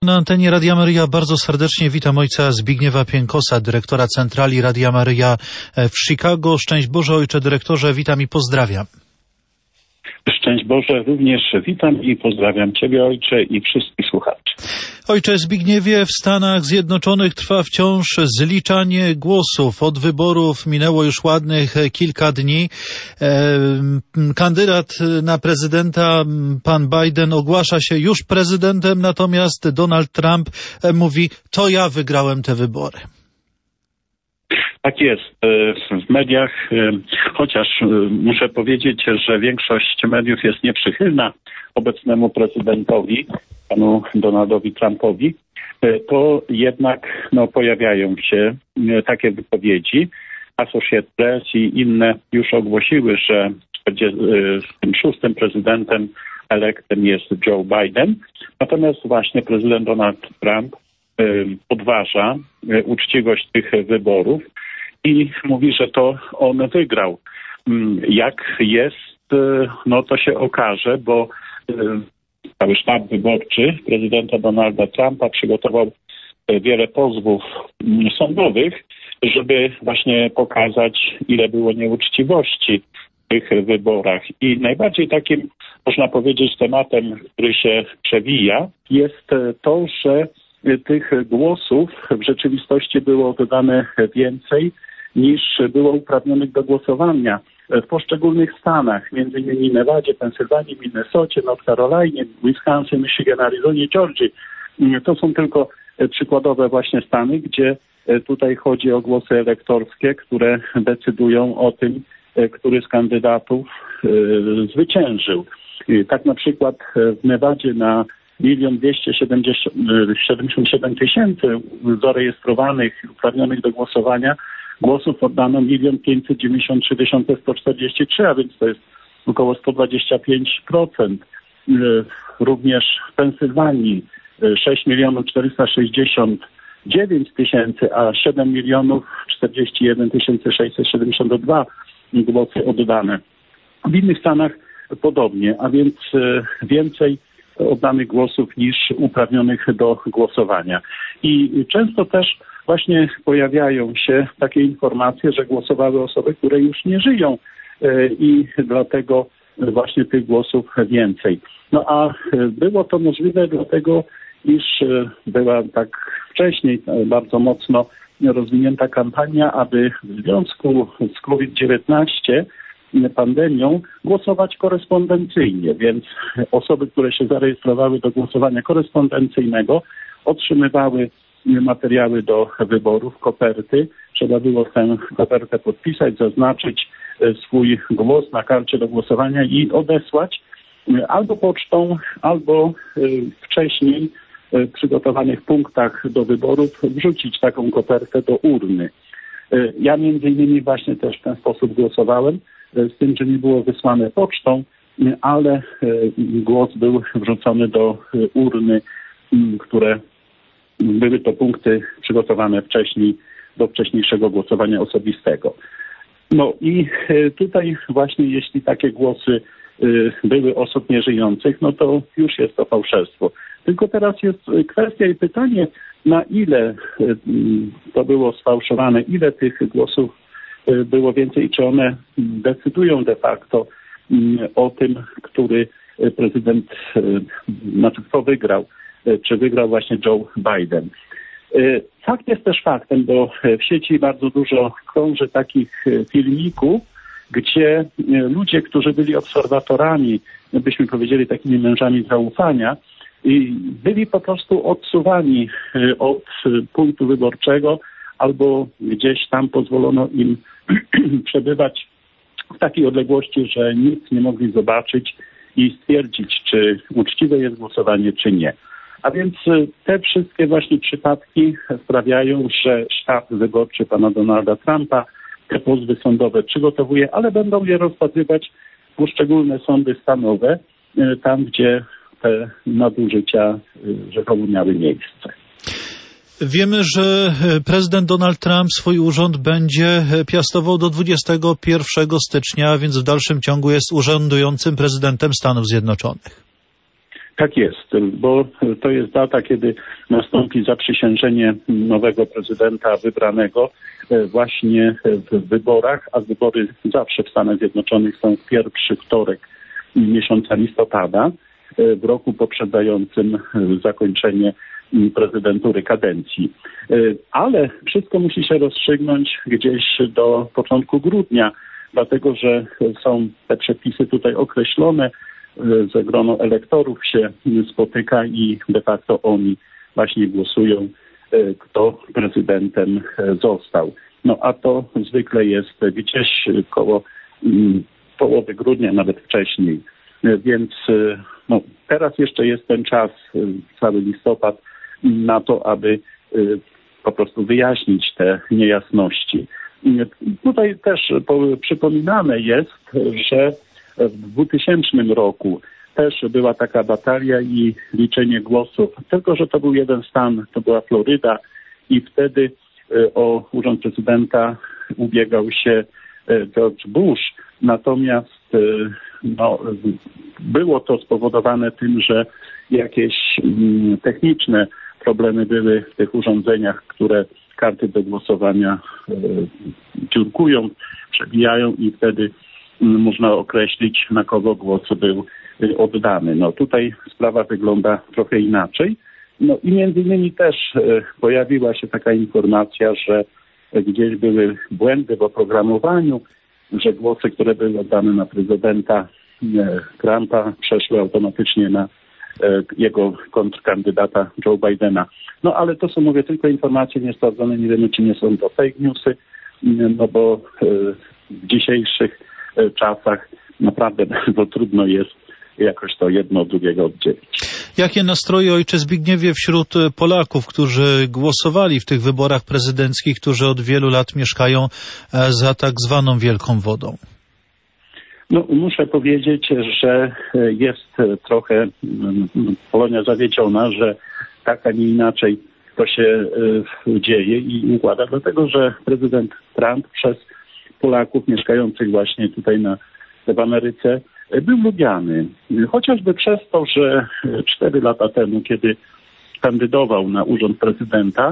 Na antenie Radia Maryja bardzo serdecznie witam ojca Zbigniewa Piękosa, dyrektora centrali Radia Maryja w Chicago. Szczęść Boże, ojcze dyrektorze, witam i pozdrawiam. Szczęść Boże, również witam i pozdrawiam Ciebie, ojcze, i wszystkich słuchaczy. Ojcze Zbigniewie, w Stanach Zjednoczonych trwa wciąż zliczanie głosów. Od wyborów minęło już ładnych kilka dni. Kandydat na prezydenta, pan Biden, ogłasza się już prezydentem, natomiast Donald Trump mówi, to ja wygrałem te wybory. Tak jest. W mediach, chociaż muszę powiedzieć, że większość mediów jest nieprzychylna obecnemu prezydentowi, panu Donaldowi Trumpowi, to jednak pojawiają się takie wypowiedzi. Associated Press i inne już ogłosiły, że tym szóstym prezydentem elektem jest Joe Biden. Natomiast właśnie prezydent Donald Trump podważa uczciwość tych wyborów i mówi, że to on wygrał. Jak jest, to się okaże, bo cały sztab wyborczy prezydenta Donalda Trumpa przygotował wiele pozwów sądowych, żeby właśnie pokazać, ile było nieuczciwości w tych wyborach. I najbardziej takim, można powiedzieć, tematem, który się przewija, jest to, że tych głosów w rzeczywistości było wydane więcej niż było uprawnionych do głosowania w poszczególnych stanach, między innymi Nevadzie, Pensylwanii, Minnesocie, North Carolinie, Wisconsin, Michigan, Arizonie, Georgii. To są tylko przykładowe właśnie stany, gdzie tutaj chodzi o głosy elektorskie, które decydują o tym, który z kandydatów zwyciężył. Tak na przykład w Nevadzie na 1 277 000 zarejestrowanych, uprawnionych do głosowania, głosów oddano 1 593 143, a więc to jest około 125%. Również w Pensylwanii 6 469 000, a 7 041 672 głosy oddane. W innych stanach podobnie, a więc więcej oddanych głosów niż uprawnionych do głosowania. I często też właśnie pojawiają się takie informacje, że głosowały osoby, które już nie żyją i dlatego właśnie tych głosów więcej. A było to możliwe dlatego, iż była tak wcześniej bardzo mocno rozwinięta kampania, aby w związku z COVID-19 pandemią głosować korespondencyjnie, więc osoby, które się zarejestrowały do głosowania korespondencyjnego, otrzymywały materiały do wyborów, koperty. Trzeba było tę kopertę podpisać, zaznaczyć swój głos na karcie do głosowania i odesłać albo pocztą, albo wcześniej w przygotowanych punktach do wyborów wrzucić taką kopertę do urny. Ja między innymi właśnie też w ten sposób głosowałem, z tym, że nie było wysłane pocztą, ale głos był wrzucony do urny, które były to punkty przygotowane wcześniej do wcześniejszego głosowania osobistego. I tutaj właśnie jeśli takie głosy były osób nieżyjących, to już jest to fałszerstwo. Tylko teraz jest kwestia i pytanie, na ile to było sfałszowane, ile tych głosów było więcej, czy one decydują de facto o tym, który prezydent, kto wygrał, czy wygrał właśnie Joe Biden. Fakt jest też faktem, bo w sieci bardzo dużo krąży takich filmików, gdzie ludzie, którzy byli obserwatorami, byśmy powiedzieli takimi mężami zaufania, byli po prostu odsuwani od punktu wyborczego albo gdzieś tam pozwolono im przebywać w takiej odległości, że nic nie mogli zobaczyć i stwierdzić, czy uczciwe jest głosowanie, czy nie. A więc te wszystkie właśnie przypadki sprawiają, że sztab wyborczy pana Donalda Trumpa te pozwy sądowe przygotowuje, ale będą je rozpatrywać poszczególne sądy stanowe, tam gdzie te nadużycia rzekomo miały miejsce. Wiemy, że prezydent Donald Trump swój urząd będzie piastował do 21 stycznia, więc w dalszym ciągu jest urzędującym prezydentem Stanów Zjednoczonych. Tak jest, bo to jest data, kiedy nastąpi zaprzysiężenie nowego prezydenta wybranego właśnie w wyborach, a wybory zawsze w Stanach Zjednoczonych są w pierwszy wtorek miesiąca listopada w roku poprzedzającym zakończenie prezydentury kadencji. Ale wszystko musi się rozstrzygnąć gdzieś do początku grudnia, dlatego że są te przepisy tutaj określone, że grono elektorów się spotyka i de facto oni właśnie głosują, kto prezydentem został. No a to zwykle jest gdzieś koło połowy grudnia, nawet wcześniej. Więc no, teraz jeszcze jest ten czas, cały listopad, na to, aby po prostu wyjaśnić te niejasności. Tutaj też przypominane jest, że w 2000 roku też była taka batalia i liczenie głosów, tylko że to był jeden stan, to była Floryda i wtedy o urząd prezydenta ubiegał się George Bush, natomiast no, było to spowodowane tym, że jakieś techniczne problemy były w tych urządzeniach, które karty do głosowania dziurkują, przebijają i wtedy można określić, na kogo głos był oddany. No tutaj sprawa wygląda trochę inaczej. No i między innymi też pojawiła się taka informacja, że gdzieś były błędy w oprogramowaniu, że głosy, które były oddane na prezydenta Trumpa, przeszły automatycznie na jego kontrkandydata Joe Bidena. No ale to są, mówię, tylko informacje niesprawdzone, nie wiemy, czy nie są to fake newsy, no bo w dzisiejszych czasach naprawdę bardzo trudno jest jakoś to jedno od drugiego oddzielić. Jakie nastroje, ojcze Zbigniewie, wśród Polaków, którzy głosowali w tych wyborach prezydenckich, którzy od wielu lat mieszkają za tak zwaną Wielką Wodą? No, muszę powiedzieć, że jest trochę Polonia zawiedziona, że tak, a nie inaczej to się dzieje i układa, dlatego że prezydent Trump przez Polaków mieszkających właśnie tutaj w Ameryce był lubiany. Chociażby przez to, że 4 lata temu, kiedy kandydował na urząd prezydenta,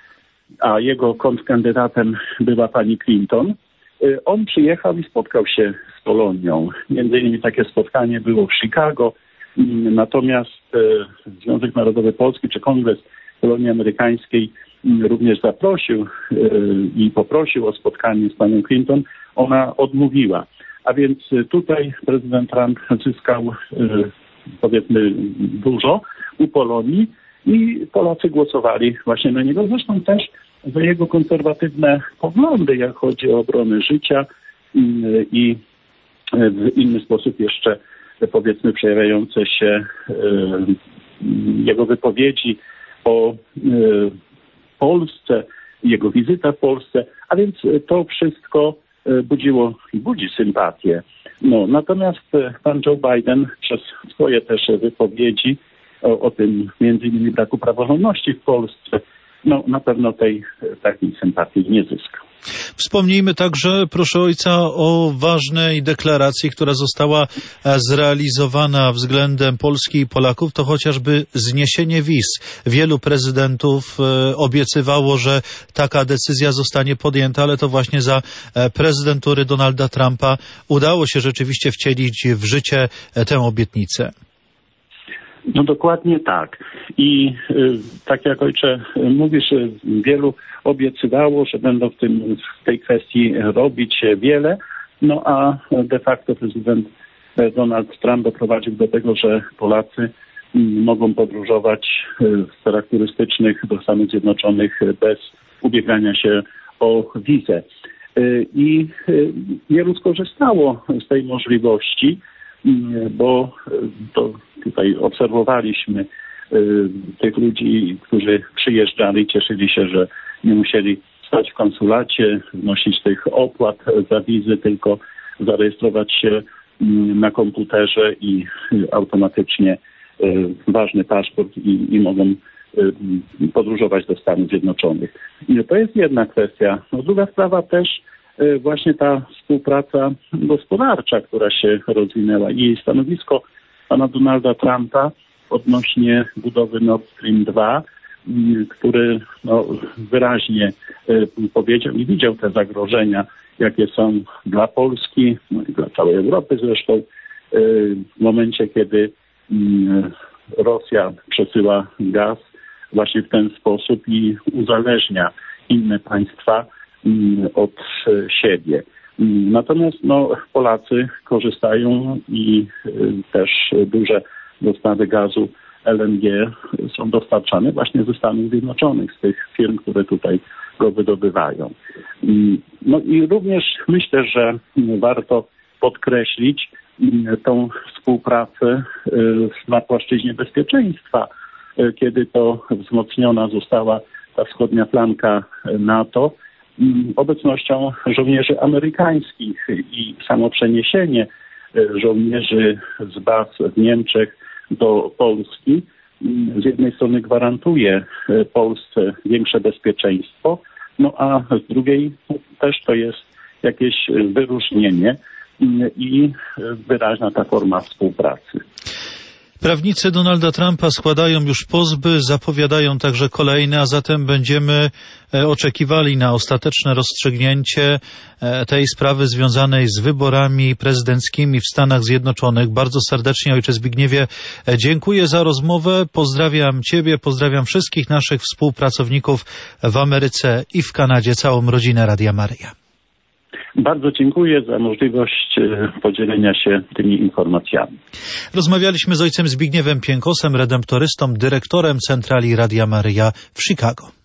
a jego kontrkandydatem była pani Clinton, on przyjechał i spotkał się z Polonią. Między innymi takie spotkanie było w Chicago, natomiast Związek Narodowy Polski czy Kongres Polonii Amerykańskiej również zaprosił i poprosił o spotkanie z panią Clinton. Ona odmówiła. A więc tutaj prezydent Trump zyskał, powiedzmy, dużo u Polonii i Polacy głosowali właśnie na niego. Zresztą też za jego konserwatywne poglądy, jak chodzi o obronę życia i w inny sposób jeszcze, powiedzmy, przejawiające się jego wypowiedzi o Polsce, jego wizyta w Polsce, a więc to wszystko budziło i budzi sympatię. No, natomiast pan Joe Biden przez swoje też wypowiedzi o tym między innymi braku praworządności w Polsce, no na pewno tej takiej sympatii nie zyskał. Wspomnijmy także, proszę ojca, o ważnej deklaracji, która została zrealizowana względem Polski i Polaków, to chociażby zniesienie wiz. Wielu prezydentów obiecywało, że taka decyzja zostanie podjęta, ale to właśnie za prezydentury Donalda Trumpa udało się rzeczywiście wcielić w życie tę obietnicę. No dokładnie tak. I tak jak ojcze mówisz, wielu obiecywało, że będą w tej kwestii robić wiele, no a de facto prezydent Donald Trump doprowadził do tego, że Polacy mogą podróżować w celach turystycznych do Stanów Zjednoczonych bez ubiegania się o wizę. I wielu skorzystało z tej możliwości, bo to tutaj obserwowaliśmy tych ludzi, którzy przyjeżdżali, cieszyli się, że nie musieli stać w konsulacie, wnosić tych opłat za wizy, tylko zarejestrować się na komputerze i automatycznie ważny paszport i mogą podróżować do Stanów Zjednoczonych. I to jest jedna kwestia. No, druga sprawa też właśnie ta współpraca gospodarcza, która się rozwinęła i jej stanowisko pana Donalda Trumpa odnośnie budowy Nord Stream 2, który wyraźnie powiedział i widział te zagrożenia, jakie są dla Polski, no i dla całej Europy zresztą, w momencie, kiedy Rosja przesyła gaz właśnie w ten sposób i uzależnia inne państwa od siebie. Natomiast Polacy korzystają i też duże dostawy gazu LNG są dostarczane właśnie ze Stanów Zjednoczonych, z tych firm, które tutaj go wydobywają. No i również myślę, że warto podkreślić tą współpracę na płaszczyźnie bezpieczeństwa, kiedy to wzmocniona została ta wschodnia flanka NATO obecnością żołnierzy amerykańskich i samo przeniesienie żołnierzy z baz w Niemczech do Polski z jednej strony gwarantuje Polsce większe bezpieczeństwo, a z drugiej też to jest jakieś wyróżnienie i wyraźna ta forma współpracy. Prawnicy Donalda Trumpa składają już pozwy, zapowiadają także kolejne, a zatem będziemy oczekiwali na ostateczne rozstrzygnięcie tej sprawy związanej z wyborami prezydenckimi w Stanach Zjednoczonych. Bardzo serdecznie, ojcze Zbigniewie, dziękuję za rozmowę. Pozdrawiam Ciebie, pozdrawiam wszystkich naszych współpracowników w Ameryce i w Kanadzie, całą rodzinę Radia Maryja. Bardzo dziękuję za możliwość podzielenia się tymi informacjami. Rozmawialiśmy z ojcem Zbigniewem Piękosem, redemptorystą, dyrektorem centrali Radia Maryja w Chicago.